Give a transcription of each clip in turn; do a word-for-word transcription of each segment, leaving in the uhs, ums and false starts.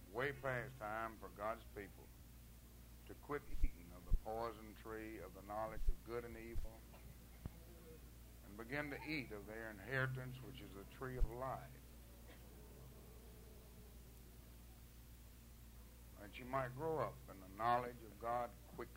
way past time for God's people to quit eating of the poison tree of the knowledge of good and evil and begin to eat of their inheritance, which is the tree of life, that you might grow up in the knowledge of God quickly.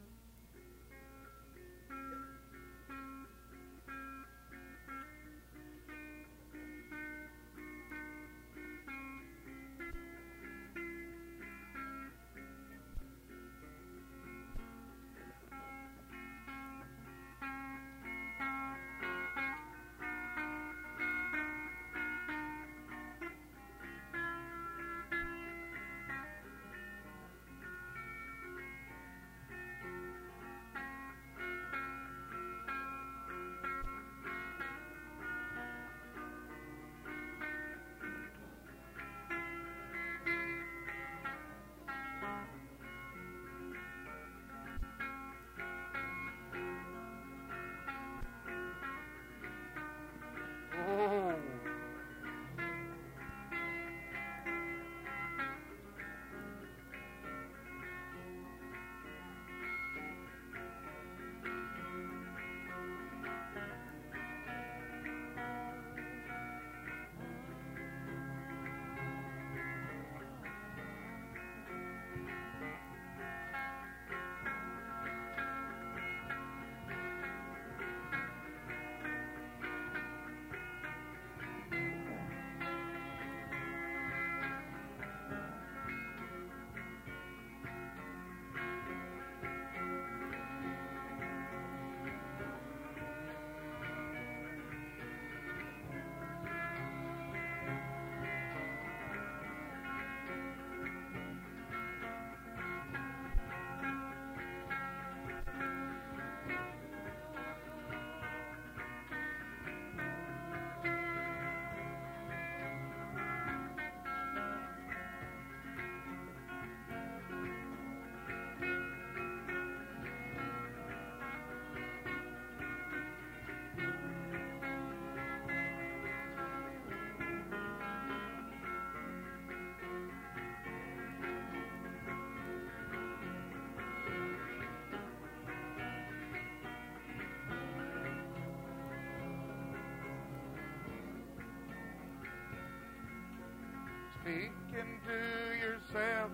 Speaking to yourself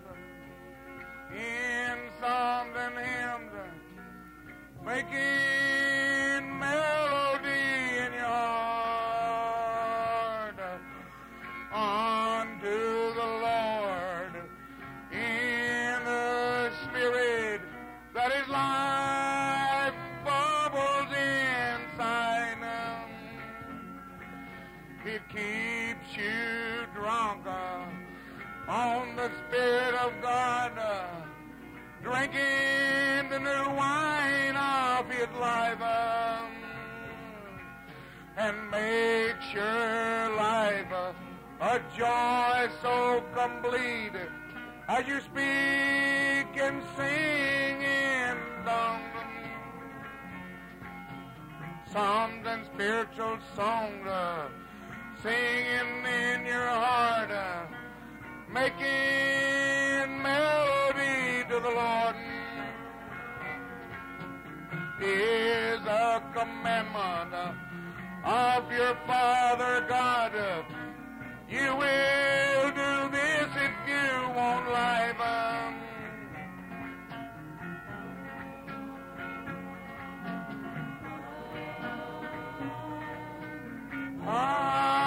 in psalms and hymns, making melody in your heart unto the Lord in the Spirit, that His life bubbles inside them. It keeps you drunk on the Spirit of God, uh, drinking the new wine of His life, um, and makes your life uh, a joy so complete as you speak and sing in tongues, psalms and spiritual songs, uh, singing in your heart, uh, making melody to the Lord is a commandment of your Father God. You will do this if you want life. Ah.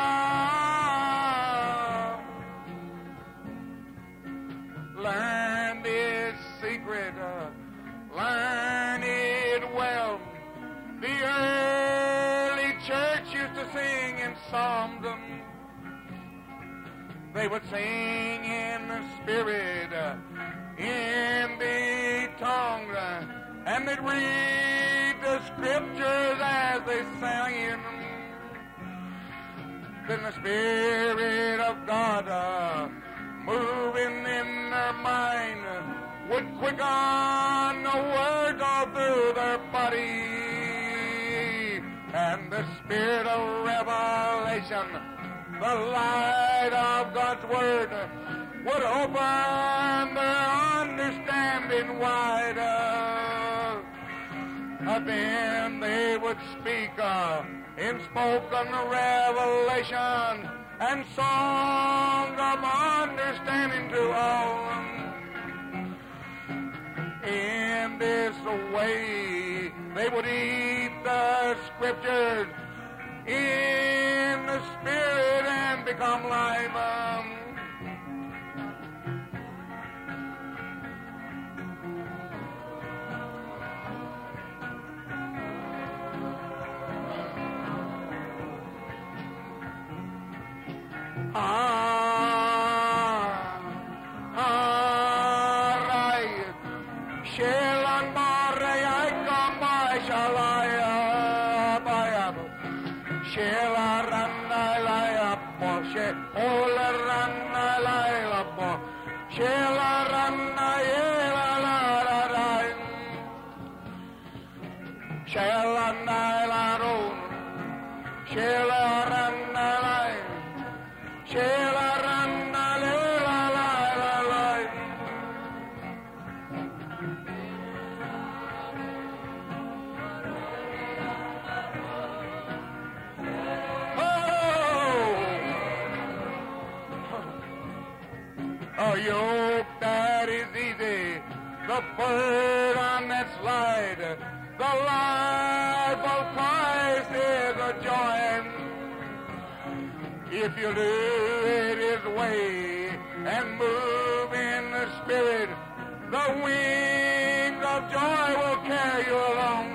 Learn this secret, uh, learn it well. The early church used to sing in psalms. Um, they would sing in the Spirit, uh, in the tongue, uh, and they'd read the Scriptures as they sang. Then the Spirit of God uh, moving in their mind would quicken the words all through their body, and the Spirit of revelation, the light of God's Word, would open their understanding wider. Uh, then they would speak uh, in spoken revelation and songs of understanding to all. In this way, they would eat the Scriptures in the Spirit and become live. Um, a yoke that is easy, the burden that's light, the life of Christ is a joy. If you do it His way and move in the Spirit, the wings of joy will carry you along.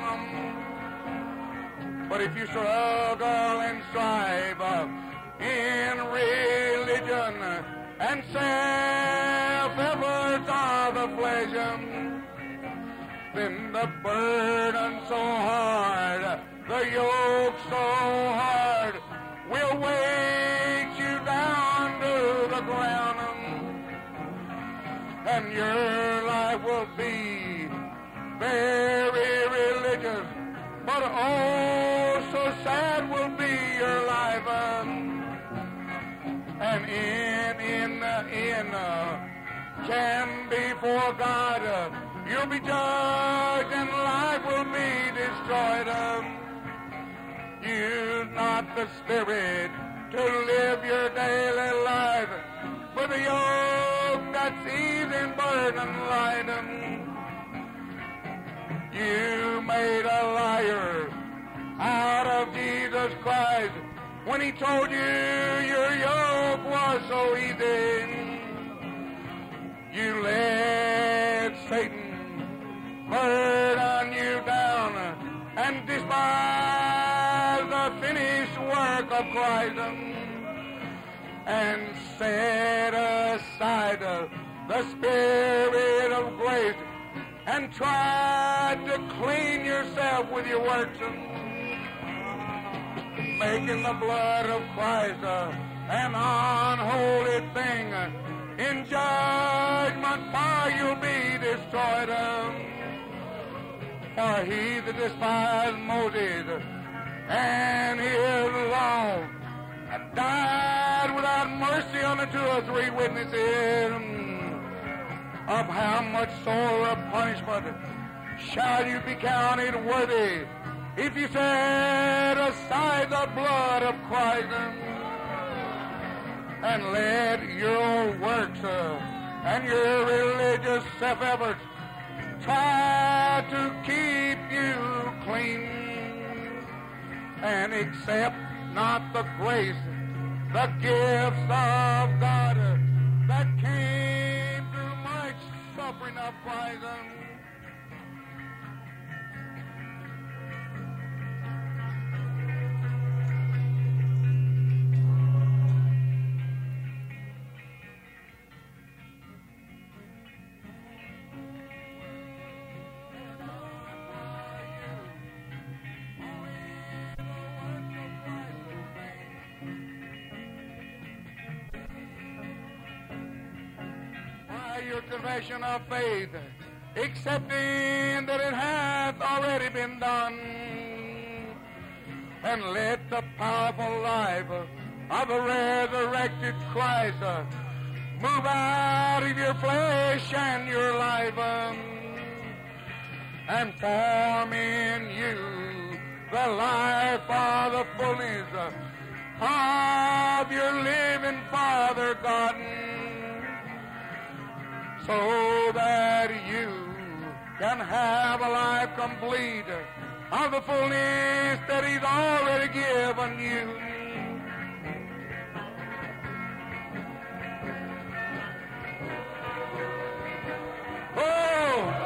But if you struggle and strive uh, in religion and self-efforts of the flesh, um, then the burden so hard, the yoke so hard, will weight you down to the ground, um, and your life will be very religious, but oh, so sad will be your life. Um, and in, in, uh, in, uh, can before God, uh, you'll be judged and life will be destroyed. Um, use not the Spirit to live your daily life, but the yoke that's easy and burden light. Um, you made a liar out of Jesus Christ when He told you your yoke was so easy. You let Satan burden you down and despise the finished work of Christ and set aside the Spirit of grace and try to clean yourself with your works, making the blood of Christ uh, an unholy thing. In judgment fire you'll be destroyed. Um, for he that despised Moses and his law died without mercy on the two or three witnesses, of how much sorer punishment shall you be counted worthy if you set aside the blood of Christ and let your works uh, and your religious self-efforts try to keep you clean, and accept not the grace, the gifts of God uh, that came through much suffering of Christ. Your confession of faith, accepting that it hath already been done, and let the powerful life of the resurrected Christ Move out of your flesh and your life um, and form in you the life of the fullness of your living Father God, so that you can have a life complete of the fullness that He's already given you. Oh!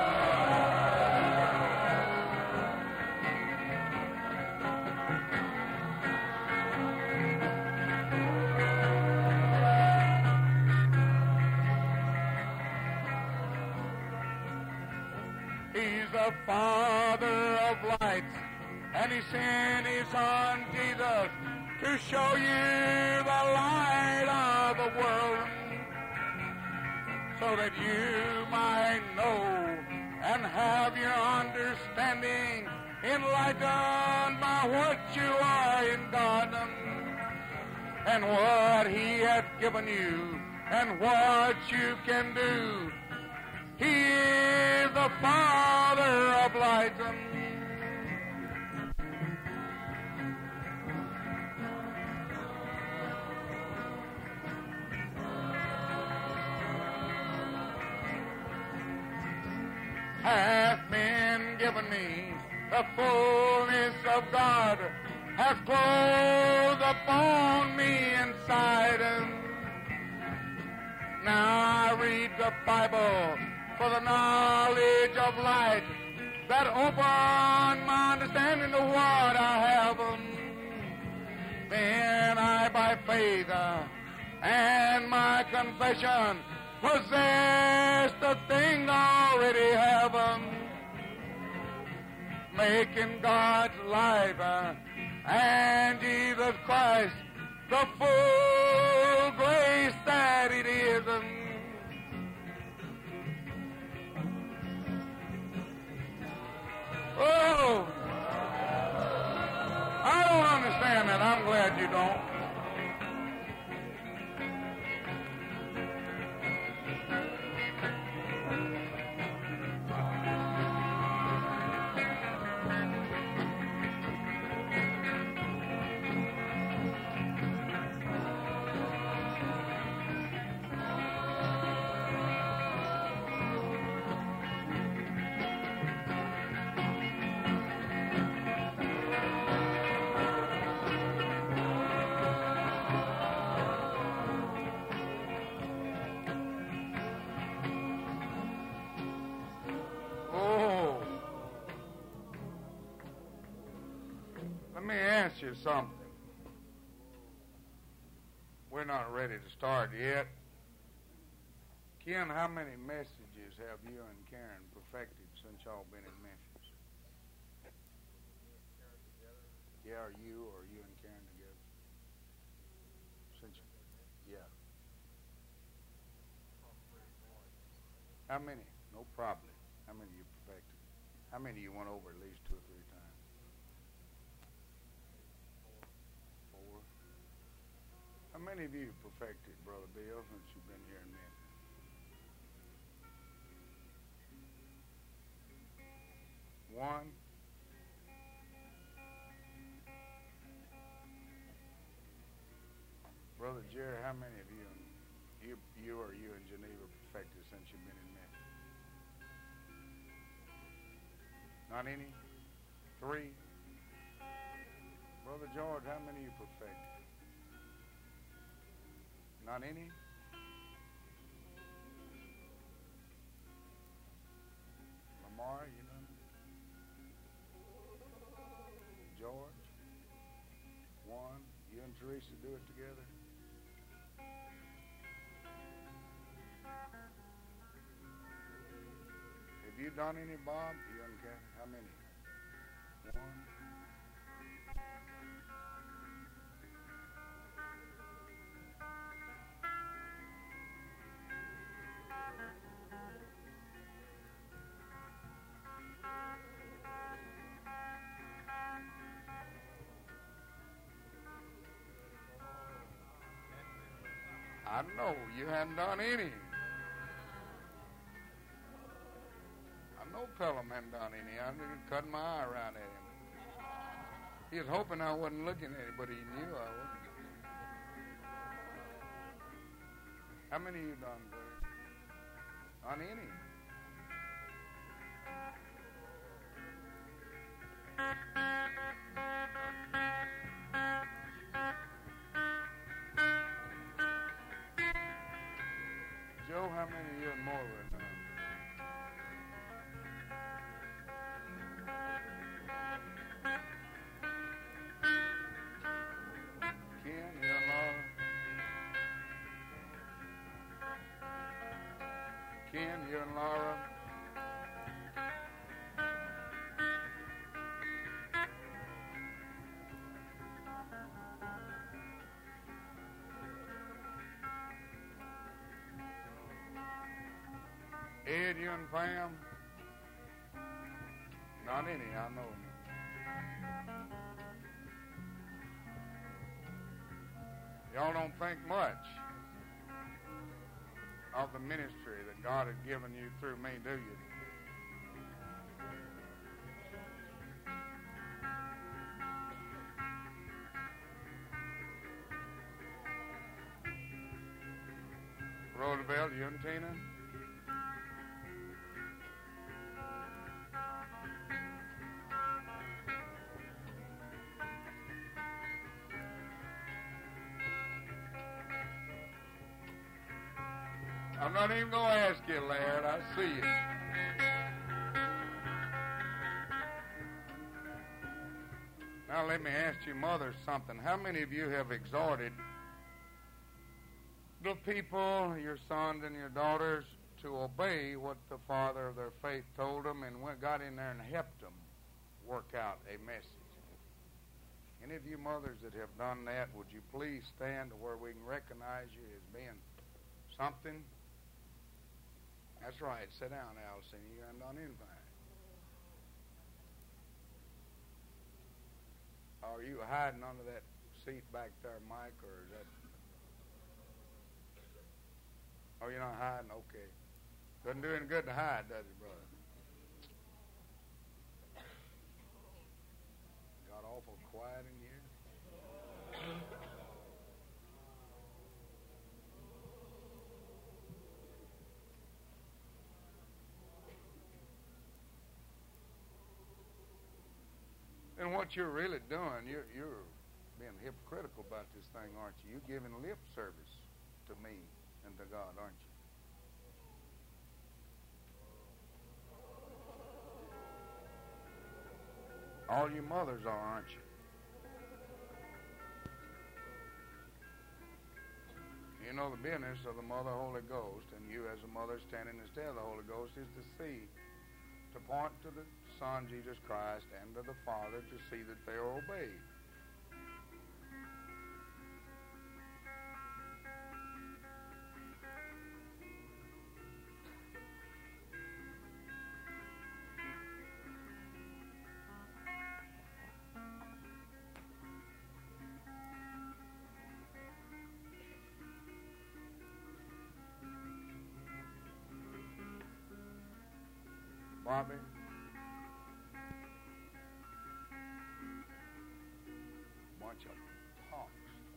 He's the Father of lights, and He sent His Son Jesus to show you the light of the world, so that you might know and have your understanding enlightened by what you are in God and what He hath given you and what you can do. He is the Father of light. Hath been given me the fullness of God, hath clothed upon me inside. Now I read the Bible for the knowledge of light that open my understanding to what I have. Then I, by faith uh, and my confession, possess the thing already have, um, making God's life uh, and Jesus Christ the full grace that it is. Um, oh, I don't understand that. I'm glad you don't. You something. We're not ready to start yet. Ken, how many messages have you and Karen perfected since y'all been in Memphis? Yeah, or you or you and Karen together? Since yeah. How many? No problem. How many you perfected? How many you went over at least two or three times? How many of you perfected, Brother Bill, since you've been here in Memphis? One. Brother Jerry, how many of you, you, you or you in Geneva perfected since you've been in Memphis? Not any? Three? Brother George, how many of you perfected? Not any? Lamar, you know? George? One. You and Teresa do it together? Have you done any, Bob? You and Kathy? How many? One. I know you hadn't done any. I know Pelham hadn't done any. I didn't cut my eye around at him. He was hoping I wasn't looking at him, but he knew I wasn't. How many of you done, Greg? Done any? Joe, how many of you and more right now? Ken, you and Laura? Ken, you and Laura? Ed, you and Pam? Not any, I know. Y'all don't think much of the ministry that God has given you through me, do you? Roosevelt, you and Tina? I'm not even going to ask you, Laird. I see you. Now let me ask you, mothers, something. How many of you have exhorted the people, your sons and your daughters, to obey what the father of their faith told them and went, got in there and helped them work out a message? Any of you mothers that have done that, would you please stand to where we can recognize you as being something? That's right. Sit down, Allison. You haven't done anything. Are you hiding under that seat back there, Mike, or is that... Oh, you're not hiding? Okay. Doesn't do any good to hide, does it, brother? Got awful quiet in here. And what you're really doing, you're, you're being hypocritical about this thing, aren't you? You're giving lip service to me and to God, aren't you? All you mothers are, aren't you? You know the business of the Mother Holy Ghost, and you as a mother standing instead of the Holy Ghost is to see, to point to the Son, Jesus Christ, and to the Father to see that they are obeyed. Bobby? Bunch of punks.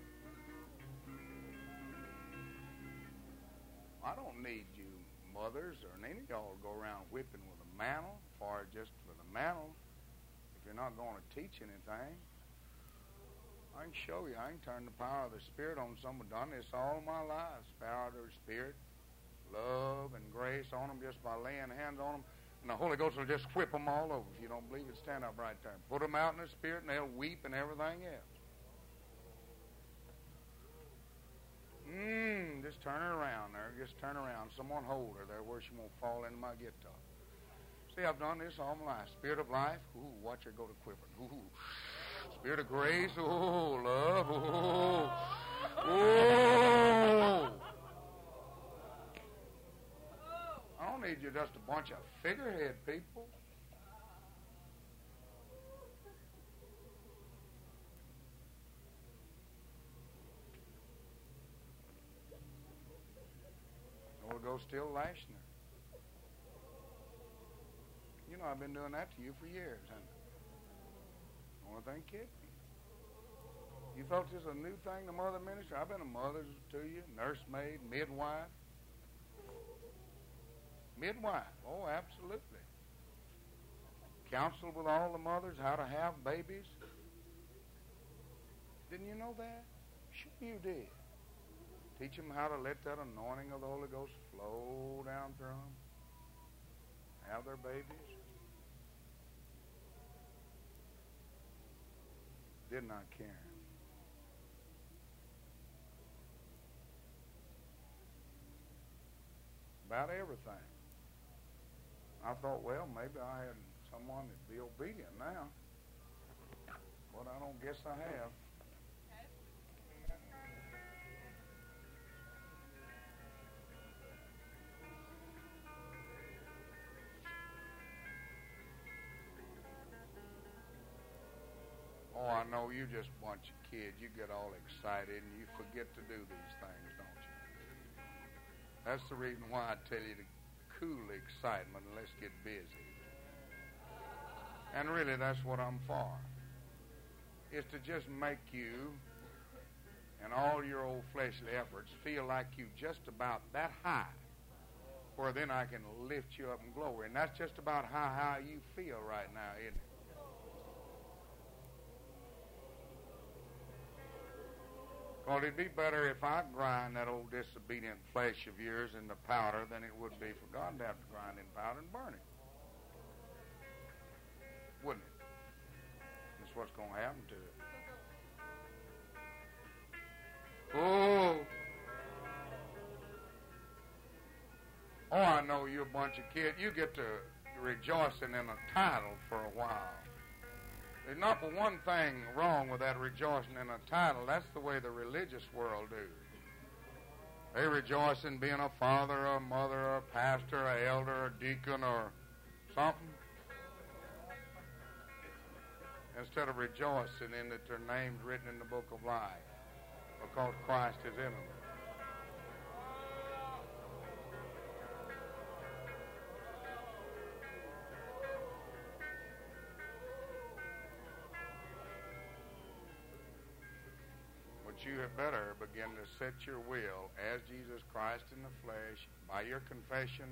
I don't need you mothers or any of y'all to go around whipping with a mantle, or just with a mantle, if you're not going to teach anything. I can show you. I can turn the power of the Spirit on someone. Done this all my life. Power of the Spirit, love and grace on them just by laying hands on them. And the Holy Ghost will just whip them all over. If you don't believe it, stand up right there. Put them out in the Spirit, and they'll weep and everything else. Mmm, just turn her around there. Just turn around. Someone hold her there where she won't fall into my guitar. See, I've done this all my life. Spirit of life, ooh, watch her go to quivering. Ooh. Spirit of grace, ooh, love, ooh, ooh. I don't need you just a bunch of figurehead people. Ghost still lashing her. You know, I've been doing that to you for years, haven't I? Only thing kidding me. You thought this was a new thing, the mother ministry? I've been a mother to you, nursemaid, midwife. Midwife, oh, absolutely. Counsel with all the mothers how to have babies. Didn't you know that? Sure you did. Teach them how to let that anointing of the Holy Ghost flow down through them. Have their babies. Didn't I, Karen? About everything. I thought, well, maybe I had someone that'd be obedient now. But I don't guess I have. Oh, I know you just a bunch of kids. You get all excited and you forget to do these things, don't you? That's the reason why I tell you to cool the excitement and let's get busy. And really, that's what I'm for. Is to just make you and all your old fleshly efforts feel like you just about that high, where then I can lift you up in glory. And that's just about how high you feel right now, isn't it? Well, it'd be better if I grind that old disobedient flesh of yours into powder than it would be for God to have to grind in powder and burn it. Wouldn't it? That's what's going to happen to it. Oh. Oh, I know you're a bunch of kids. You get to rejoicing in a title for a while. There's not but one thing wrong with that rejoicing in a title. That's the way the religious world do. They rejoice in being a father or a mother or a pastor or an elder or a deacon or something, instead of rejoicing in that their name's written in the book of life because Christ is in them. You had better begin to set your will as Jesus Christ in the flesh by your confession,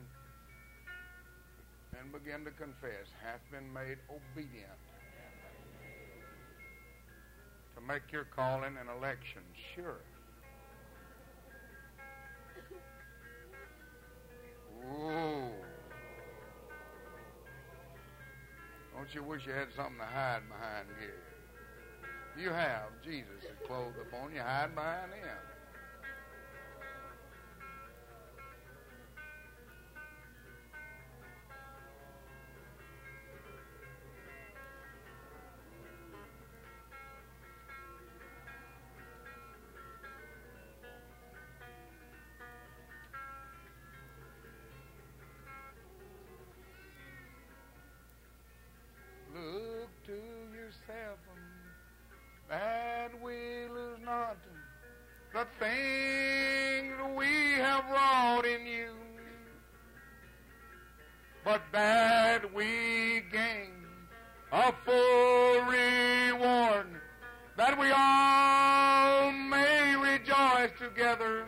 and begin to confess, hath been made obedient, to make your calling and election sure. Ooh. Don't you wish you had something to hide behind here? You have. Jesus is clothed upon you. Hide behind him. Look to yourself that we lose not the things we have wrought in you, but that we gain a full reward, that we all may rejoice together.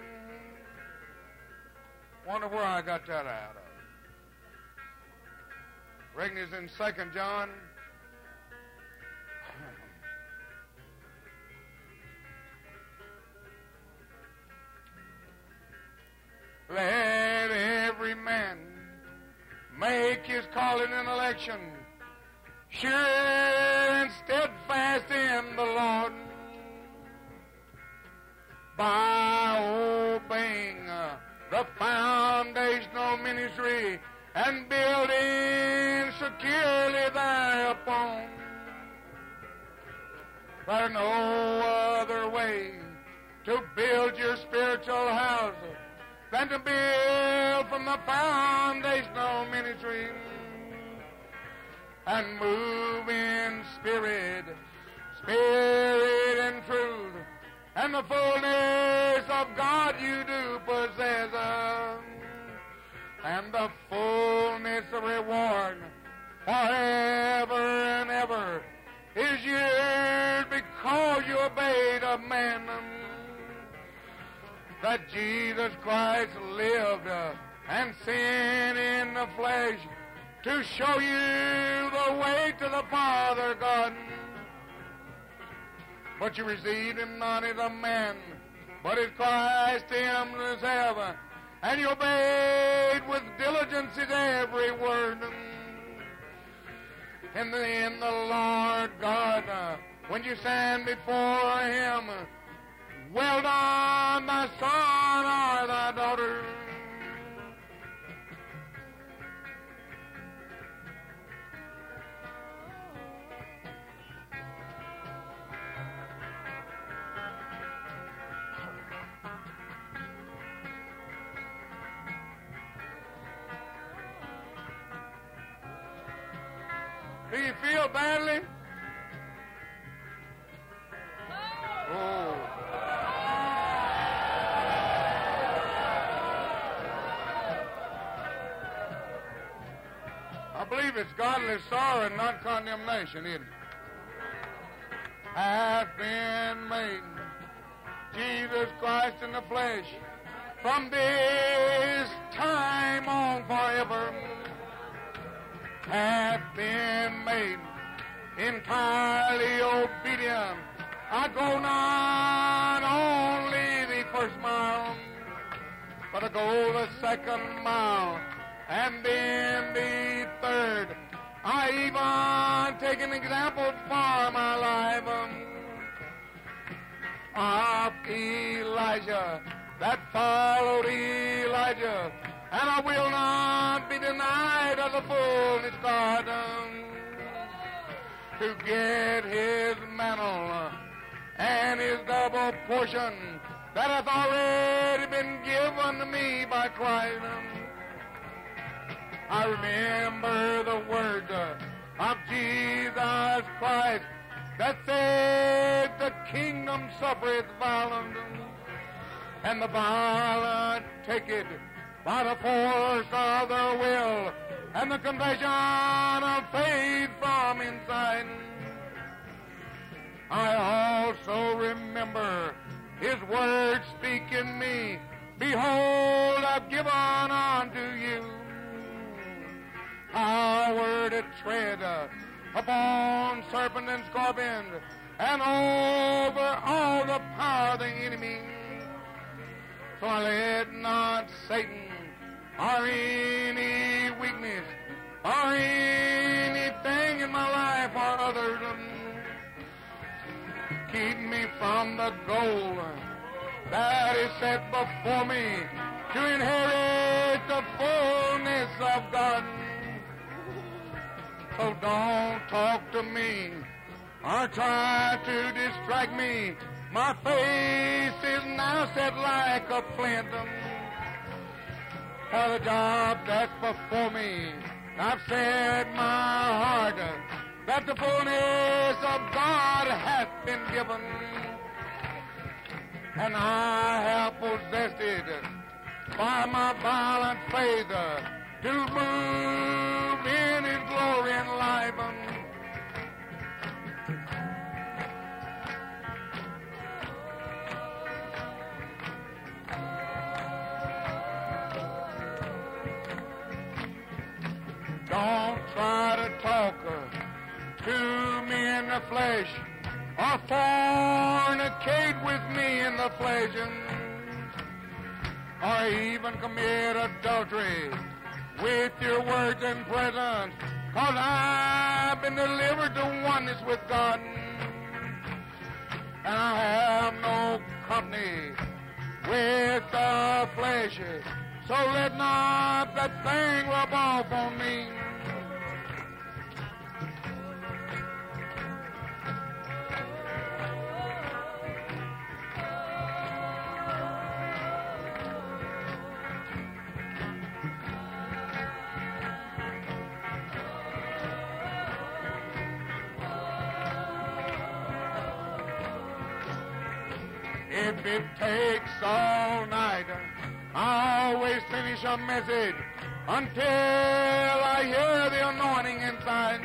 Wonder where I got that out of. Reckon it's in Second John. Let every man make his calling and election sure and steadfast in the Lord, by obeying uh, the foundational ministry and building securely thereupon. There's no other way to build your spiritual house than to build from the foundational ministry and move in spirit, spirit and truth, and the fullness of God you do possess. and the fullness of reward forever and ever is yours because you obeyed a man that Jesus Christ lived uh, and sinned in the flesh to show you the way to the Father God. But you received him not as a man, but as Christ himself, and you obeyed with diligence his every word. In the end, the Lord God, uh, when you stand before him, well done, thy son or thy daughter. Do you feel badly? Oh. I believe it's godly sorrow and not condemnation, isn't it? Hath been made Jesus Christ in the flesh from this time on forever. Hath been made entirely obedient. I go not only the first mile, but I go the second mile, and then the third. I even take an example for my life um, of Elijah that followed Elijah. And I will not be denied of the fullness of God um, to get his mantle and his double portion that hath already been given to me by Christ. I remember the words of Jesus Christ that said the kingdom suffereth violence, and the violent take it by the force of their will and the confession of faith from inside. I also remember his words speak in me, behold, I've given unto you power to tread upon serpent and scorpion and over all the power of the enemy. So I let not Satan or any weakness or anything in my life or others keep me from the goal that is set before me to inherit the fullness of God. So don't talk to me or try to distract me. My face is now set like a flint for the job that's before me. I've set my heart that the fullness of God hath been given, and I have possessed it by my violent faith to move in his glory and life. Don't try to talk to me in the flesh or fornicate with me in the flesh or even commit adultery with your words and presence, cause I've been delivered to oneness with God, and I have no company with the flesh. So let not that thing rub off on me. If it takes all night I always finish a message until I hear the anointing inside.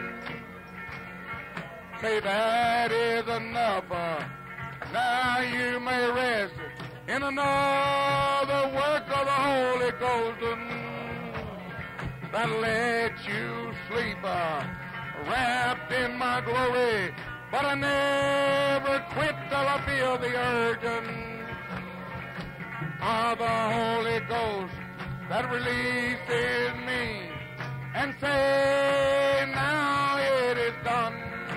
Say that is enough. Uh, now you may rest in another work of the Holy Ghost um, that lets you sleep uh, wrapped in my glory. But I never quit till I feel the urge of the Holy Ghost that releases me and say, now it is done.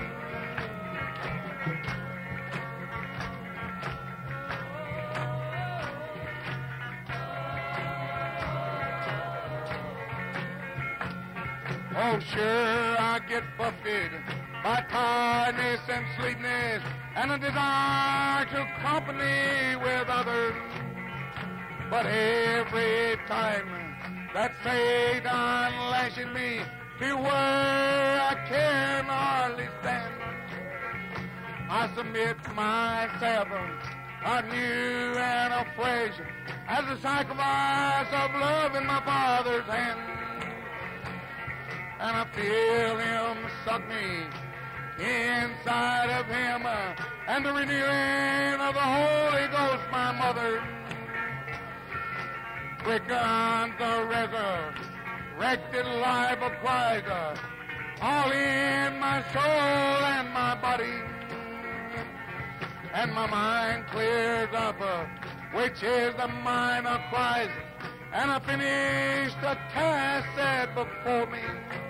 Oh, sure, I get buffeted by tiredness and sleepiness and a desire to company with others. But every time that Satan lashes me to where I can hardly stand, I submit myself anew and afresh as a sacrifice of love in my Father's hand. And I feel Him suck me inside of Him, uh, and the renewing of the Holy Ghost, my mother, quicken the resurrected life of Christ, uh, all in my soul and my body, and my mind clears up, uh, which is the mind of Christ, and I finish the task set before me.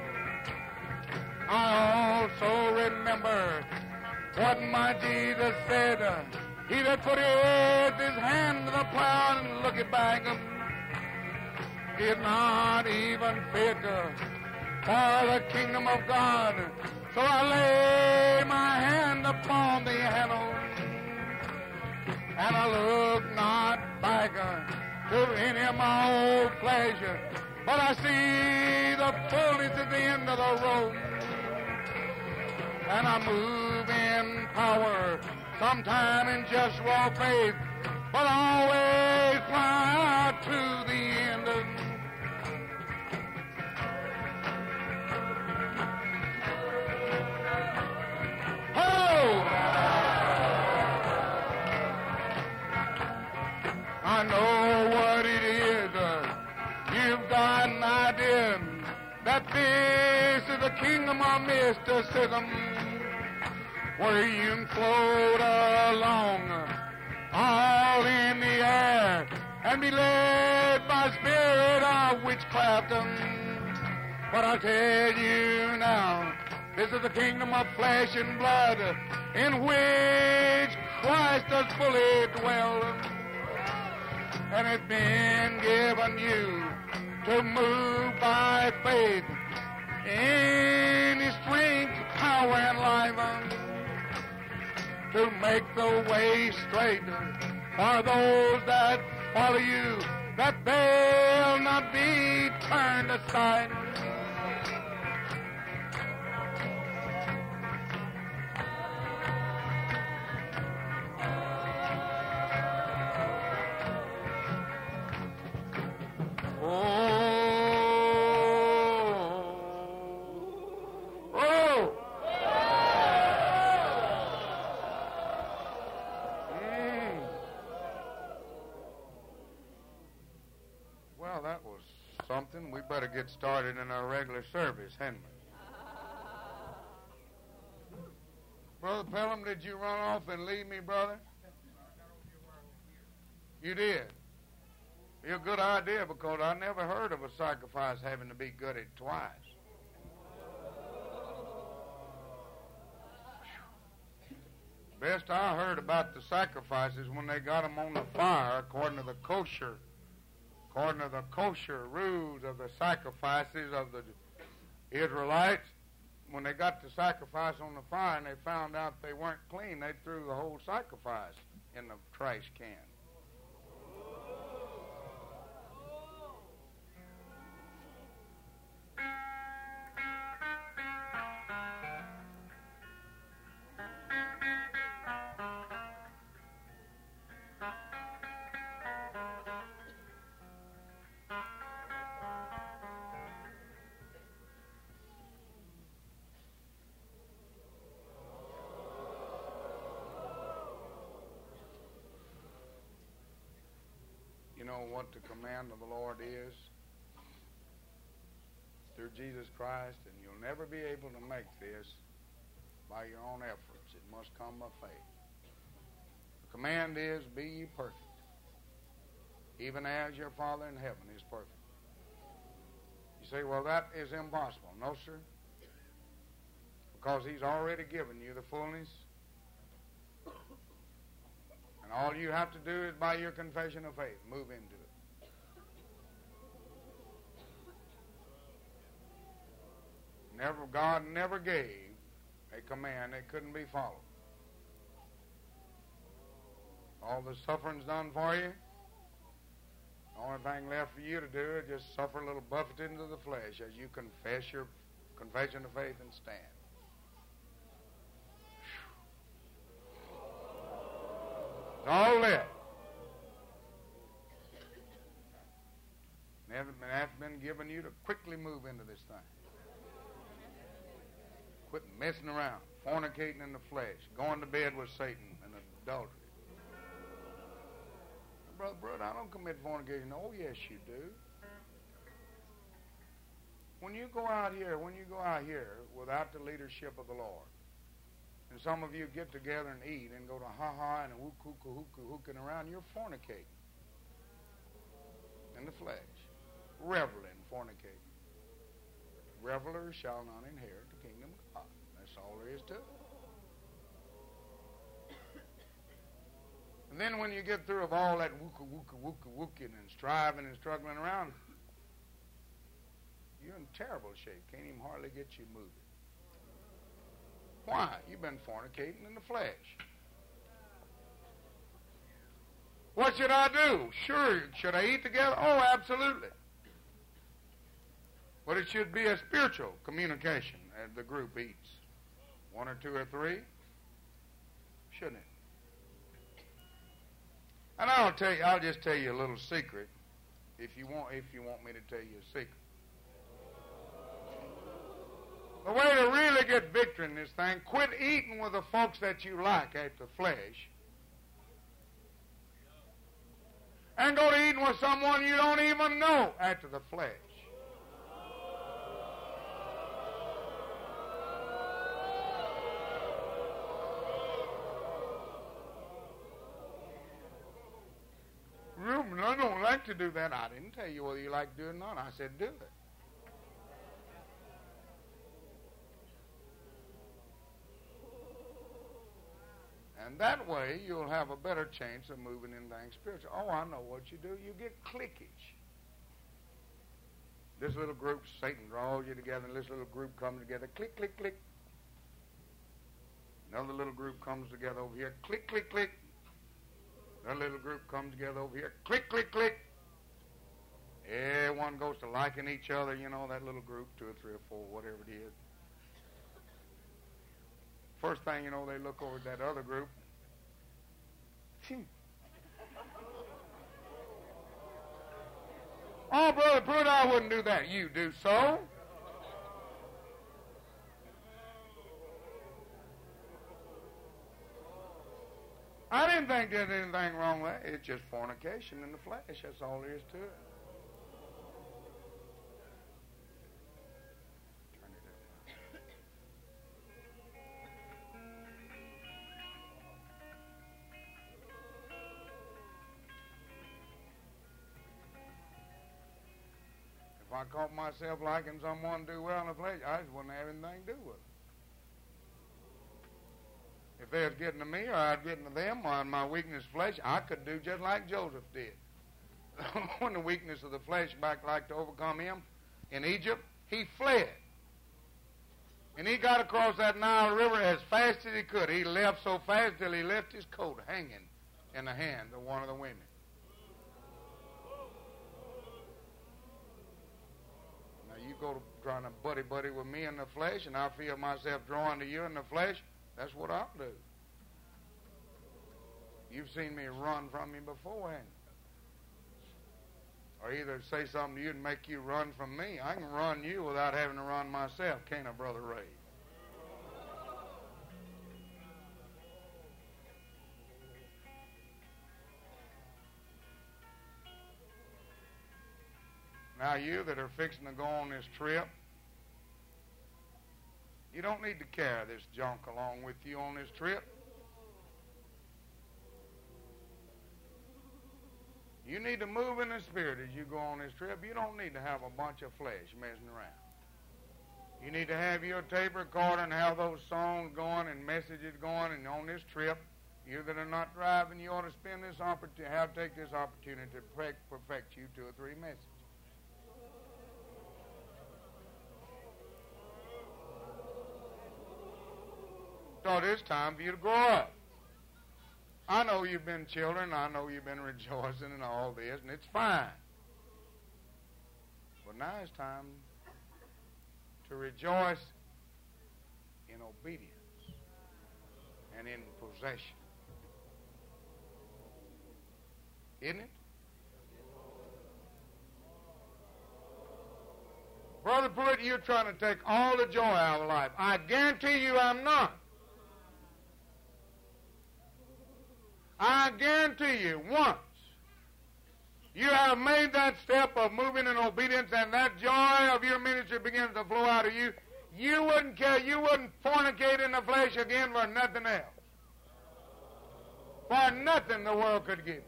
I also remember what my Jesus said. Uh, he that putteth his hand to the plow and looketh back um, is not even fit uh, for the kingdom of God. So I lay my hand upon the handle, and I look not back uh, to any of my old pleasure, but I see the fullness at the end of the road. And I move in power, sometime in just raw faith, but I always fly out to the end. Oh! I know what it is. Uh, you've got an idea that this is the kingdom of mysticism, where you can float along all in the air and be led by spirit of witchcraft. But I tell you now, this is the kingdom of flesh and blood, in which Christ does fully dwell, and it's been given you to move by faith in His strength, power, and life, to make the way straight for those that follow you, that they'll not be turned aside. We better get started in our regular service, hadn't we? Brother Pelham, did you run off and leave me, brother? You did? Be a good idea, because I never heard of a sacrifice having to be gutted twice. Best I heard about the sacrifices when they got them on the fire, according to the kosher According to the kosher rules of the sacrifices of the Israelites, when they got the sacrifice on the fire and they found out they weren't clean, they threw the whole sacrifice in the trash can. know what the command of the Lord is through Jesus Christ, and you'll never be able to make this by your own efforts. It must come by faith. The command is, be ye perfect, even as your Father in heaven is perfect. You say, well, that is impossible. No, sir. Because he's already given you the fullness. And all you have to do is by your confession of faith, move into it. Never, God never gave a command that couldn't be followed. All the suffering's done for you. The only thing left for you to do is just suffer a little buffet into the flesh as you confess your confession of faith and stand. It's all left. And that's been given you to quickly move into this thing. Quit messing around, fornicating in the flesh, going to bed with Satan and adultery. Brother, brother, I don't commit fornication. Oh, yes, you do. When you go out here, when you go out here without the leadership of the Lord, and some of you get together and eat and go to ha-ha and hook-hook-hook-hooking around, you're fornicating in the flesh, reveling, fornicating. Revelers shall not inherit the kingdom of God. That's all there is to it. And then when you get through of all that wooka-wooka-wooka-wooking and striving and struggling around, you're in terrible shape. Can't even hardly get you moving. Why? You've been fornicating in the flesh. What should I do? Sure, should I eat together? Oh, absolutely. But it should be a spiritual communication as the group eats. One or two or three, shouldn't it? And I'll tell you, I'll just tell you a little secret, if you want, if you want me to tell you a secret. The way to really get victory in this thing, quit eating with the folks that you like at the flesh, and go to eating with someone you don't even know after the flesh. I don't like to do that. I didn't tell you whether you like to do it or not. I said do it. And that way you'll have a better chance of moving in things spiritual. Oh, I know what you do. You get clickage. This little group, Satan draws you together, and this little group comes together. Click, click, click. Another little group comes together over here. Click, click, click. That little group comes together over here. Click, click, click. Everyone goes to liking each other, you know, that little group, two or three or four, whatever it is. First thing you know, they look over at that other group. Phew. Oh, Brother Pruitt, I wouldn't do that. You do so. I didn't think there's anything wrong with that. It's just fornication in the flesh. That's all there is to it. Turn it up. If I caught myself liking someone do well in the flesh, I just wouldn't have anything to do with it. If they was getting to me or I was getting to them on my weakness of flesh, I could do just like Joseph did. When the weakness of the flesh back like to overcome him in Egypt, he fled. And he got across that Nile River as fast as he could. He left so fast till he left his coat hanging in the hand of one of the women. Now you go to trying to buddy-buddy with me in the flesh, and I feel myself drawn to you in the flesh. That's what I'll do. You've seen me run from you before, haven't you? Or either say something to you and make you run from me. I can run you without having to run myself, can't I, Brother Ray? Now, you that are fixing to go on this trip, you don't need to carry this junk along with you on this trip. You need to move in the Spirit as you go on this trip. You don't need to have a bunch of flesh messing around. You need to have your tape recorder and have those songs going and messages going. And on this trip, you that are not driving, you ought to spend this opportunity, have take this opportunity to perfect you two or three messages. So it's time for you to grow up. I know you've been children. I know you've been rejoicing and all this, and it's fine. But now it's time to rejoice in obedience and in possession. Isn't it? Brother Pruitt, you're trying to take all the joy out of life. I guarantee you I'm not. I guarantee you, once you have made that step of moving in obedience and that joy of your ministry begins to flow out of you, you wouldn't care, you wouldn't fornicate in the flesh again for nothing else. For nothing the world could give.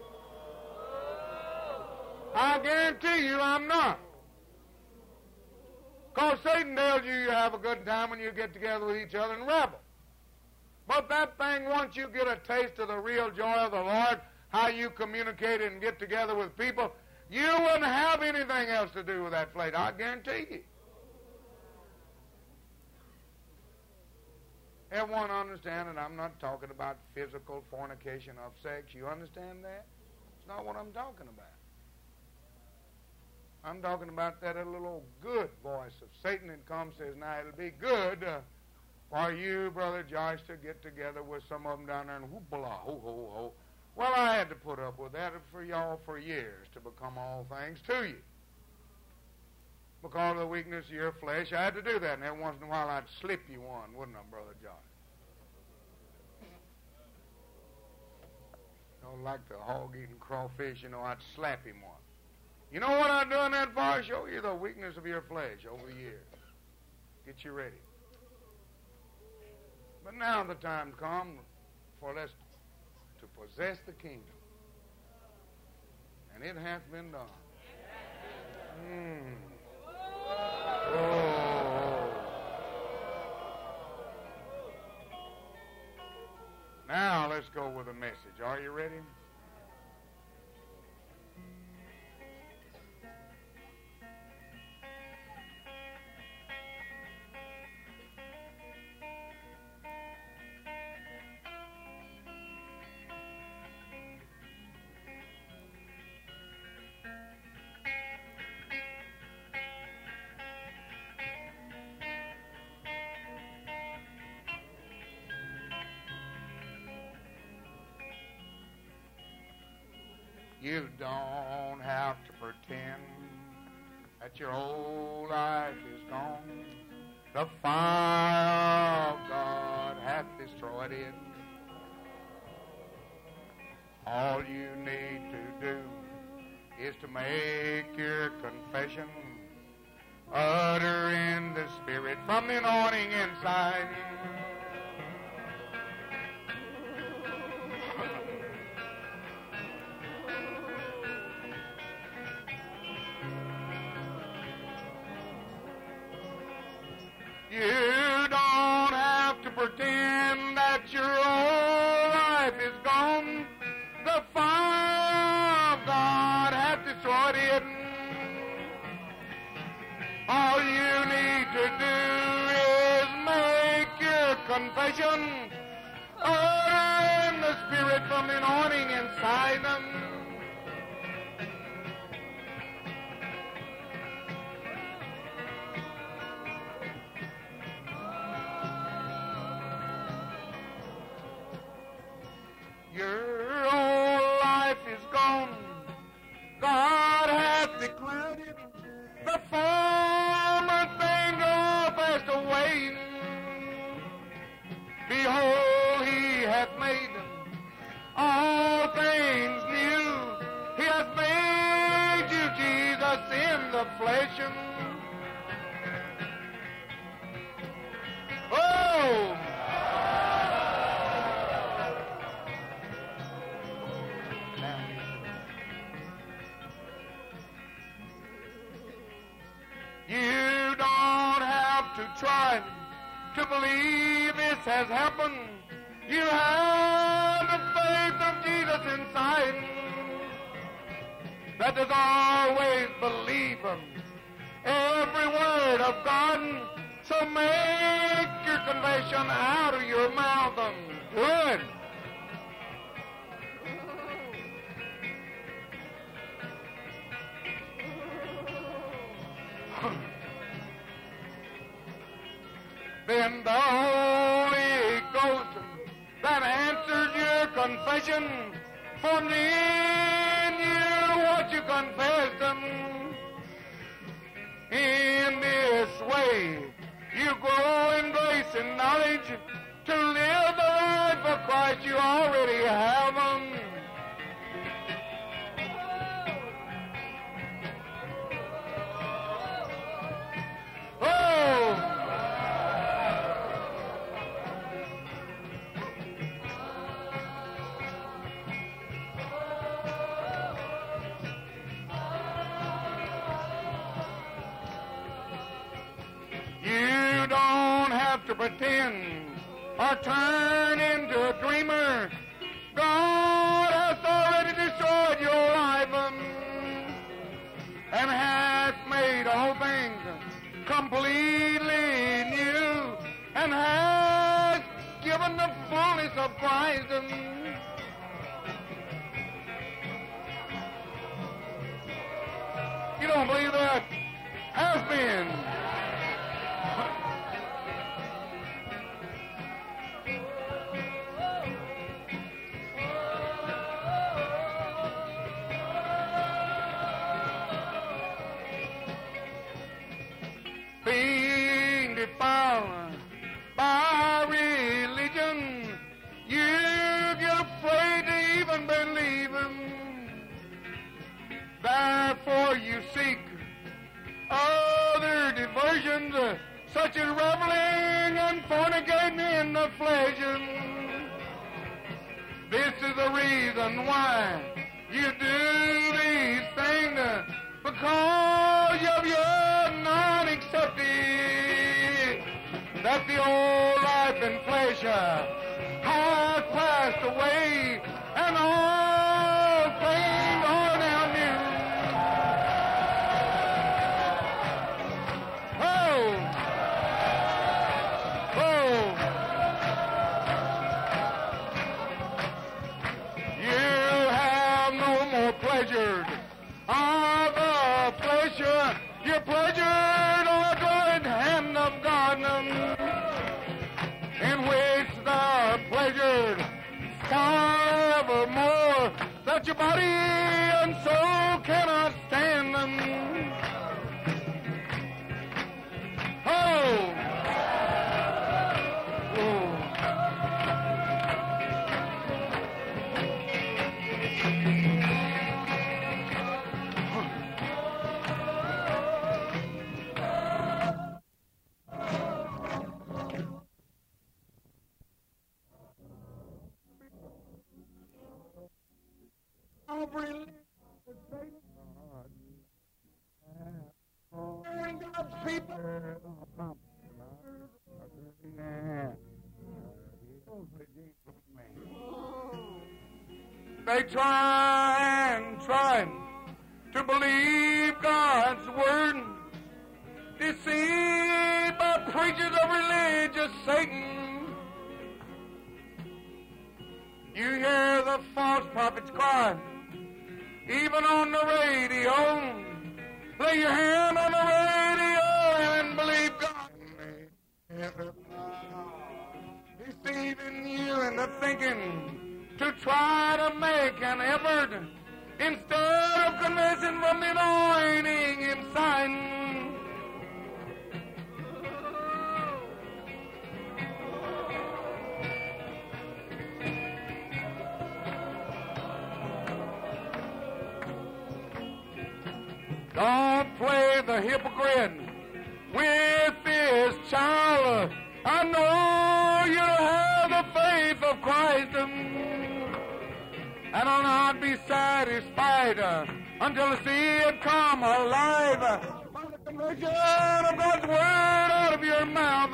I guarantee you I'm not. Because Satan tells you you have a good time when you get together with each other and revel. But that thing, once you get a taste of the real joy of the Lord, how you communicate and get together with people, you wouldn't have anything else to do with that flesh. I guarantee you. Everyone understand that I'm not talking about physical fornication of sex. You understand that? It's not what I'm talking about. I'm talking about that little old good voice of Satan that comes and says, now it'll be good uh, for you, Brother Josh, to get together with some of them down there and whoop-a-la, ho-ho-ho. Well, I had to put up with that for y'all for years to become all things to you. Because of the weakness of your flesh, I had to do that. And every once in a while, I'd slip you one, wouldn't I, Brother Josh? You know, like the hog-eating crawfish, you know, I'd slap him one. You know what I'm doing that for? Show you the weakness of your flesh over the years. Get you ready. But now the time comes for us to possess the kingdom. And it hath been done. Mm. Oh. Now let's go with the message. Are you ready? You don't have to pretend that your whole life is gone. The fire of God hath destroyed it. All you need to do is to make your confession, utter in the Spirit from the anointing inside. You don't have to pretend that your whole life is gone. The fire of God hath destroyed it. All you need to do is make your confession, utter in the Spirit from the anointing inside them. Your whole life is gone. God hath declared it. The former things are passed away. Behold, He hath made all things new. He hath made you, Jesus, in who try to believe this has happened, you have the faith of Jesus inside that does always believe every word of God. So make your confession out of your mouth. Good. Then the Holy Ghost that answers your confession, for then you what you confess them. In this way, you grow in grace and knowledge to live the life of Christ you already have them. Oh! You don't have to pretend or turn into a dreamer. God has already destroyed your life um, and has made all things completely new and has given the fullness of Christ. Um, you don't believe that? Has been. Being defiled by religion, you get afraid to even believe him. Therefore you seek other diversions, uh, such as reveling and fornicating in the flesh. This is the reason why you do these things, uh, because of your not accepting that the old life in flesh uh, has passed away and all things are now new. Oh! Oh! You have no more pleasure of the pleasure, your pleasure of the right hand of God, in which the pleasure forevermore that your body and soul cannot stand them. Oh! Oh! God's people. They try and try to believe God's word, deceived by preachers of religious Satan. You hear the false prophets cry, even on the radio. Lay your hand on the radio and believe God. Deceiving you into thinking to try to make an effort instead of confessing from the anointing inside. Don't play the hypocrite with this child. I know you have the faith of Christ, and I'll not be satisfied until I see it come alive. confession of God's word out of your mouth.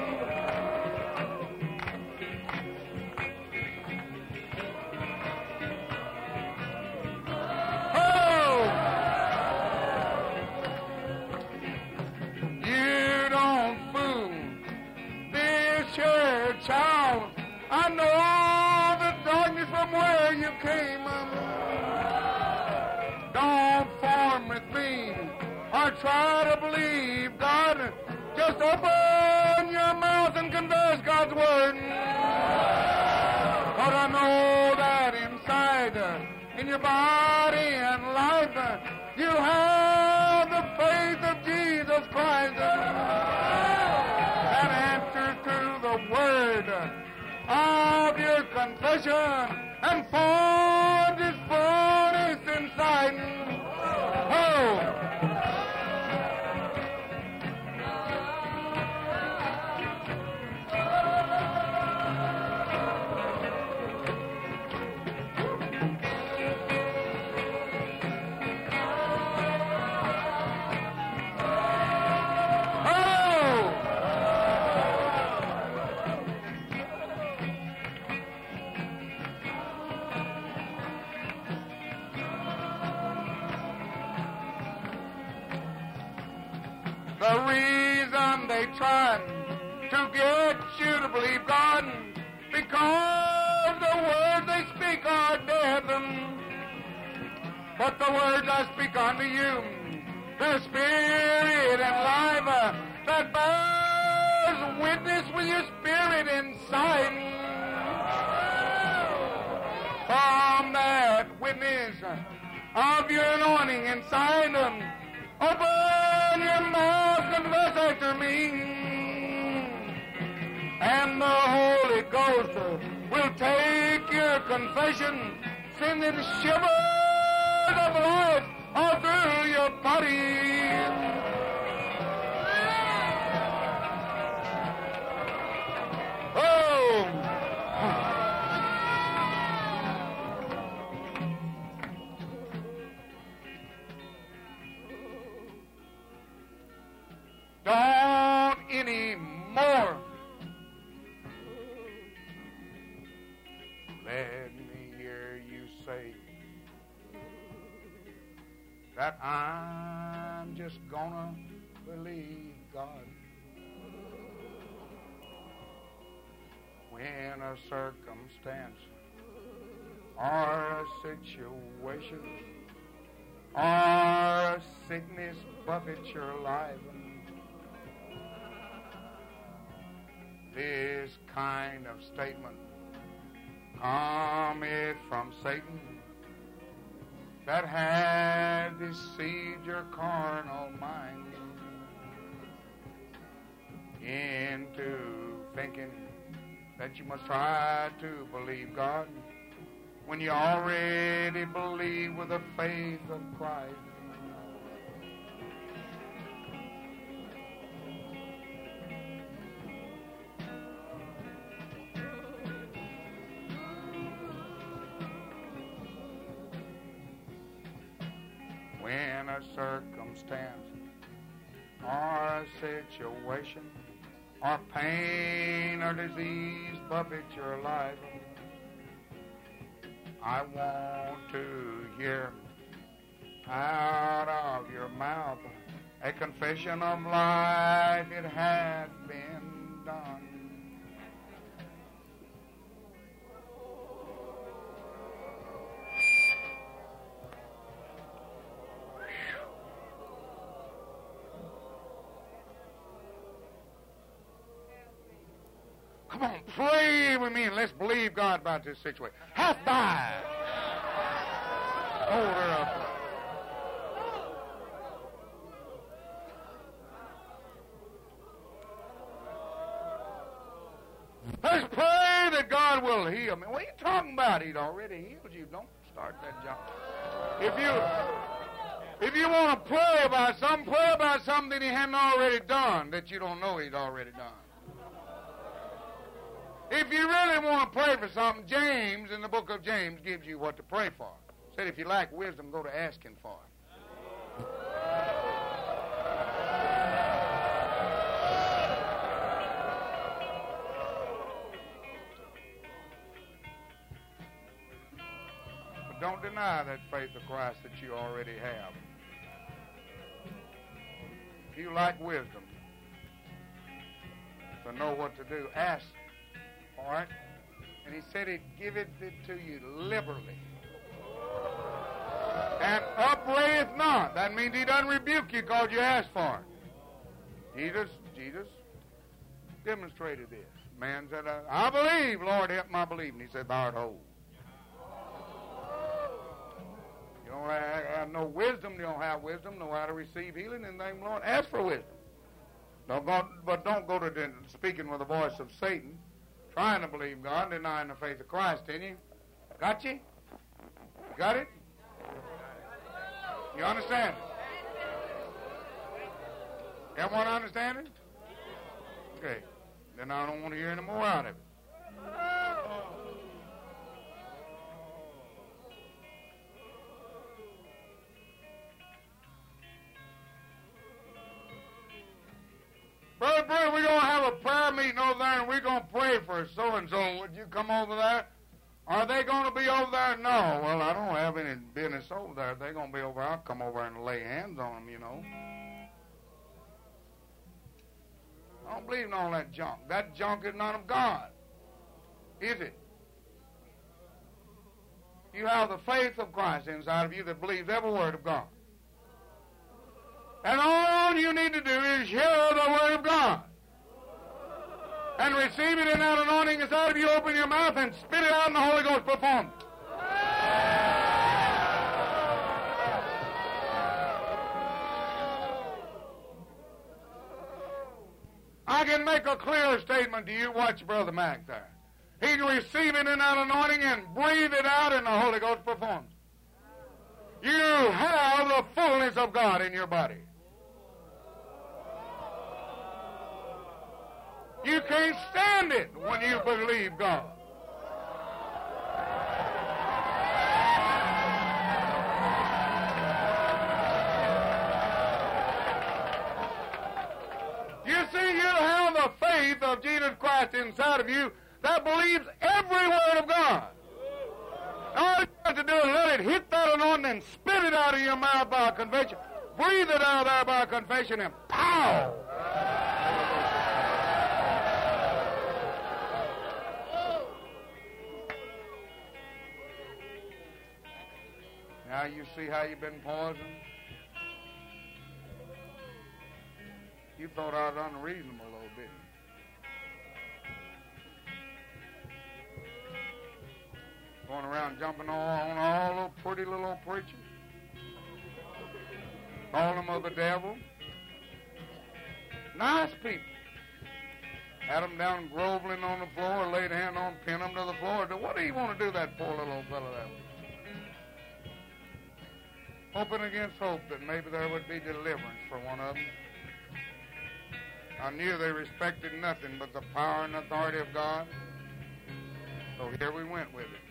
Oh! You don't fool this here child. I know the darkness from where you came. Don't form with me or try to believe God. Just open your mouth and confess God's word. But I know that inside, in your body and life, you have the faith of Jesus Christ that answers to the word of your confession and forms His fullness inside. Oh! The reason they try to get you to believe God, because the words they speak are dead. But the words I speak unto you, the Spirit and life uh, that bears witness with your spirit inside. From that witness of your anointing inside them, open your mouth, confess after me, and the Holy Ghost will take your confession, send it shivers of life all through your body. Oh! Don't anymore. Let me hear you say that I'm just gonna believe God when a circumstance or a situation or a sickness buffets your life. This kind of statement cometh from Satan that had deceived your carnal mind into thinking that you must try to believe God when you already believe with the faith of Christ. When a circumstance or a situation or pain or disease buffets your life, I want to hear out of your mouth a confession of life. It had been done. Come on, pray with me and let's believe God about this situation. Hath died. Hold her up. Let's pray that God will heal me. What are you talking about? He'd already healed you. Don't start that job. If you if you want to pray about something, pray about something that He hadn't already done that you don't know He'd already done. If you really want to pray for something, James, in the book of James, gives you what to pray for. Said if you lack wisdom, go to asking for it. don't deny that faith of Christ that you already have. If you lack wisdom to know what to do, ask for it. And he said he'd give it to you liberally. And upbraideth not. That means he doesn't rebuke you because you asked for it. Jesus, Jesus demonstrated this. Man said, I believe, Lord, help my believing. He said, thou art whole. You don't have no wisdom, you don't have wisdom, know how to receive healing in the name of the Lord. Ask for wisdom. Don't go, but don't go to the, speaking with the voice of Satan, trying to believe God, denying the faith of Christ in you. Got you? Got it? You understand it? Everyone understand it? Okay. Then I don't want to hear any more out of it. Brother, brother, we're going to have a prayer meeting over there, and we're going to pray for so-and-so. Would you come over there? Are they going to be over there? No. Well, I don't have any business over there. If they're going to be over there, I'll come over and lay hands on them, you know. I don't believe in all that junk. That junk is not of God, is it? You have the faith of Christ inside of you that believes every word of God. And all you need to do is hear the word of God and receive it in that anointing inside of you. Open your mouth and spit it out, and the Holy Ghost performs. I can make a clear statement to you. Watch Brother Mac there. He can receive it in that anointing and breathe it out, and the Holy Ghost performs. You have the fullness of God in your body. You can't stand it when you believe God. You see, you have the faith of Jesus Christ inside of you that believes every word of God. All you have to do is let it hit that anointing and spit it out of your mouth by a confession. Breathe it out there by a confession, and pow! Now you see how you've been poisoned? You thought I was unreasonable, though, didn't you? Going around jumping on all those pretty little old preachers. Calling them of the devil. Nice people. Had them down groveling on the floor, laid a hand on, pin them to the floor. What do you want to do that poor little old fellow there? Hoping against hope that maybe there would be deliverance for one of them. I knew they respected nothing but the power and authority of God. So here we went with it.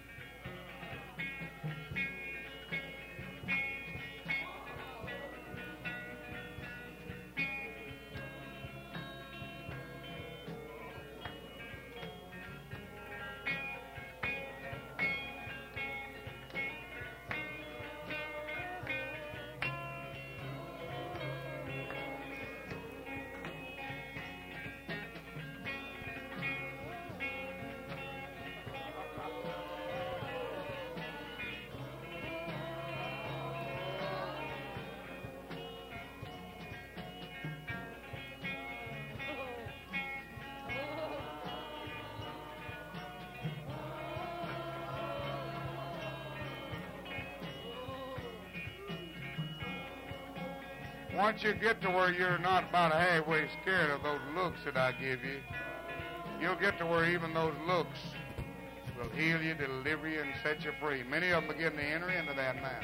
Once you get to where you're not about halfway scared of those looks that I give you, you'll get to where even those looks will heal you, deliver you, and set you free. Many of them begin to enter into that now.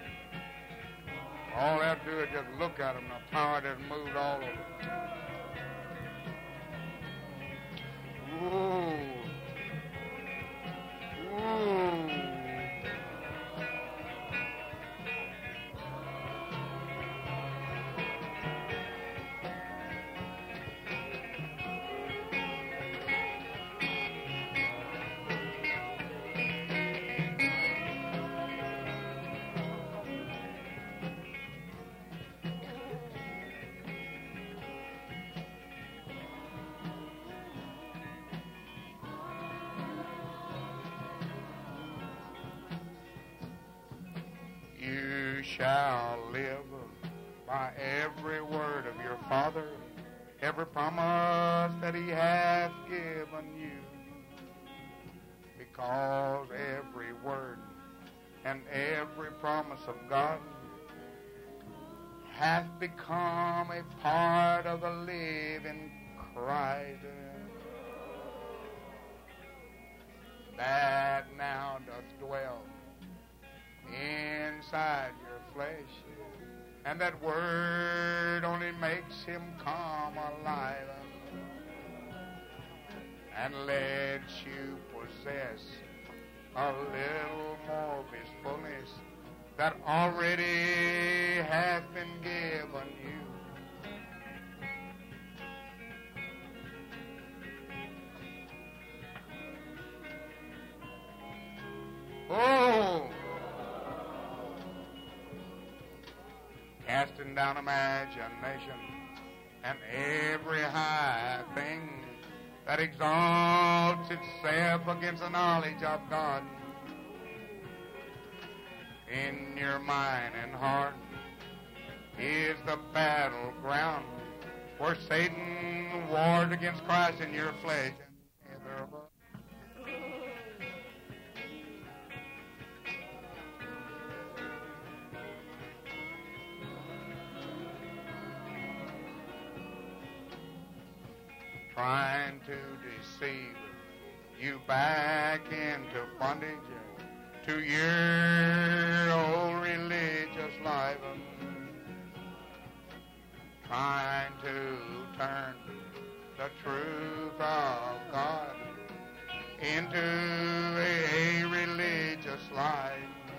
All they have to do is just look at them. The power just moved all over them. Ooh. Ooh. shall live by every word of your Father, every promise that he hath given you. Because every word and every promise of God hath become a part of the living Christ, that now doth dwell inside your flesh, and that word only makes him come alive and lets you possess a little more of his fullness that already hath been given you. Oh, casting down imagination and every high thing that exalts itself against the knowledge of God. In your mind and heart is the battleground where Satan wars against Christ in your flesh. Trying to deceive you back into bondage to your old religious life, trying to turn the truth of God into a religious life.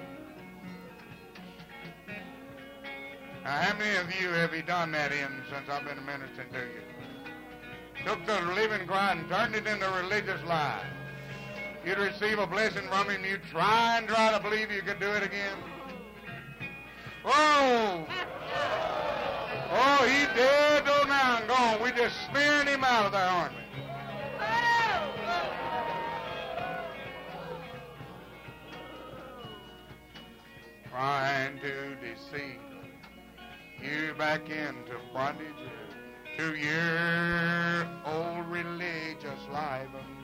Now, how many of you have you done that in since I've been ministering to you? Took the living God and turned it into a religious life. You'd receive a blessing from him, you'd try and try to believe you could do it again. Oh! Oh, he dead though now and gone. We just smearing him out of there, aren't we? Trying to deceive you back into bondage to your old religious life.